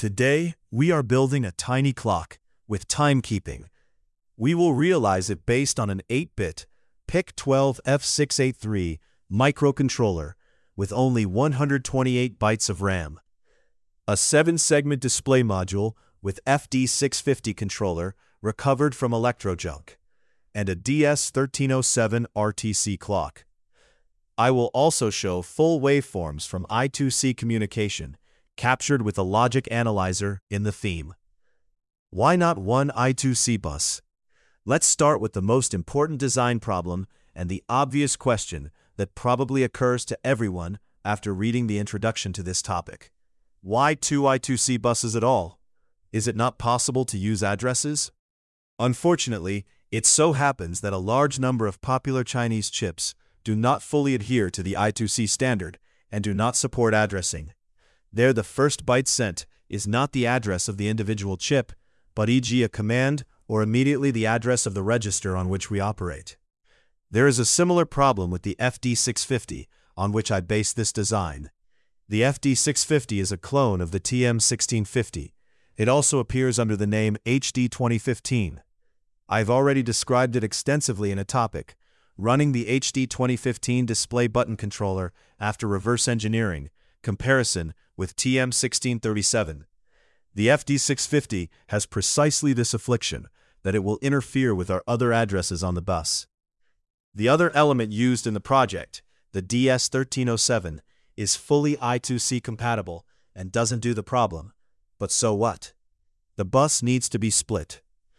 Today, we are building a tiny clock with timekeeping. We will realize it based on an 8-bit PIC12F683 microcontroller with only 128 bytes of RAM, a 7-segment display module with FD650 controller recovered from electrojunk, and a DS1307 RTC clock. I will also show full waveforms from I2C communication, captured with a logic analyzer in the theme. Why not one I2C bus? Let's start with the most important design problem and the obvious question that probably occurs to everyone after reading the introduction to this topic. Why two I2C buses at all? Is it not possible to use addresses? Unfortunately, it so happens that a large number of popular Chinese chips do not fully adhere to the I2C standard and do not support addressing. There, the first byte sent is not the address of the individual chip, but e.g. a command or immediately the address of the register on which we operate. There is a similar problem with the FD650, on which I base this design. The FD650 is a clone of the TM1650. It also appears under the name HD2015. I've already described it extensively in a topic, running the HD2015 display button controller after reverse engineering, comparison with TM1637. The FD650 has precisely this affliction, that it will interfere with our other addresses on the bus. The other element used in the project, the DS1307, is fully I2C compatible and doesn't do the problem. But so what? The bus needs to be split.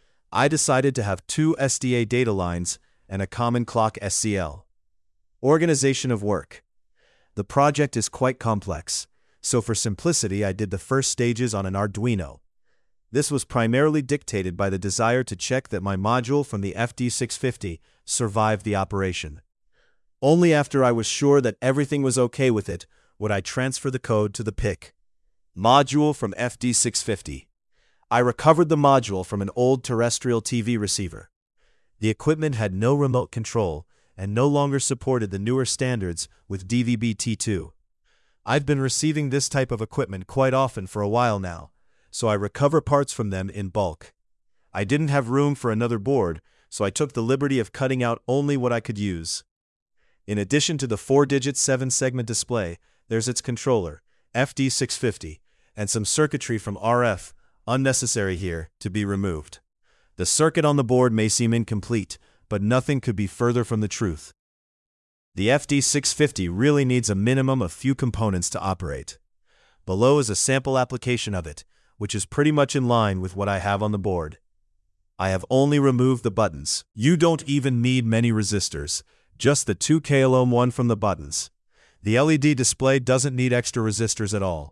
I decided to have two SDA data lines and a common clock SCL. Organization of work. The project is quite complex, so for simplicity I did the first stages on an Arduino. This was primarily dictated by the desire to check that my module from the FD650 survived the operation. Only after I was sure that everything was okay with it would I transfer the code to the PIC module from FD650. I recovered the module from an old terrestrial TV receiver. The equipment had no remote control and no longer supported the newer standards with DVB-T2. I've been receiving this type of equipment quite often for a while now, so I recover parts from them in bulk. I didn't have room for another board, so I took the liberty of cutting out only what I could use. In addition to the 4-digit 7-segment display, there's its controller, FD650, and some circuitry from RF, unnecessary here, to be removed. The circuit on the board may seem incomplete, but nothing could be further from the truth. The FD650 really needs a minimum of few components to operate. Below is a sample application of it, which is pretty much in line with what I have on the board. I have only removed the buttons. You don't even need many resistors, just the 2 kΩ from the buttons. The LED display doesn't need extra resistors at all.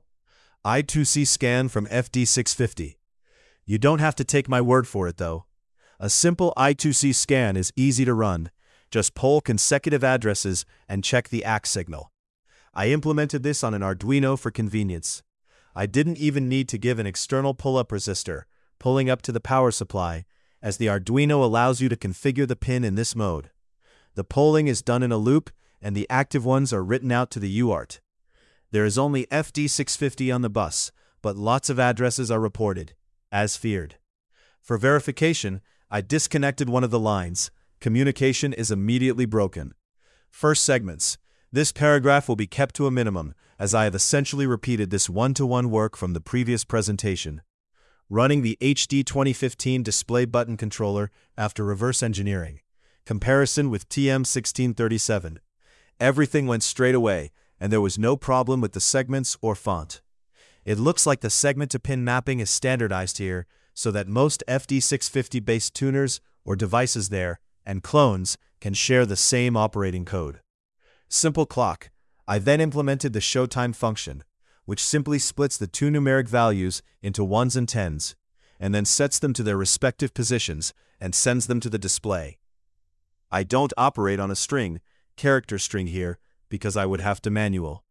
I2C scan from FD650. You don't have to take my word for it though. A simple I2C scan is easy to run. Just poll consecutive addresses and check the ACK signal. I implemented this on an Arduino for convenience. I didn't even need to give an external pull-up resistor, pulling up to the power supply, as the Arduino allows you to configure the pin in this mode. The polling is done in a loop, and the active ones are written out to the UART. There is only FD650 on the bus, but lots of addresses are reported, as feared. For verification, I disconnected one of the lines. Communication is immediately broken. First segments. This paragraph will be kept to a minimum, as I have essentially repeated this one-to-one work from the previous presentation. Running the HD2015 display button controller after reverse engineering. Comparison with TM1637. Everything went straight away, and there was no problem with the segments or font. It looks like the segment-to-pin mapping is standardized here, so that most FD650-based tuners or devices there, and clones, can share the same operating code. Simple clock. I then implemented the showtime function, which simply splits the two numeric values into 1s and 10s, and then sets them to their respective positions and sends them to the display. I don't operate on a string, character string here, because I would have to manual.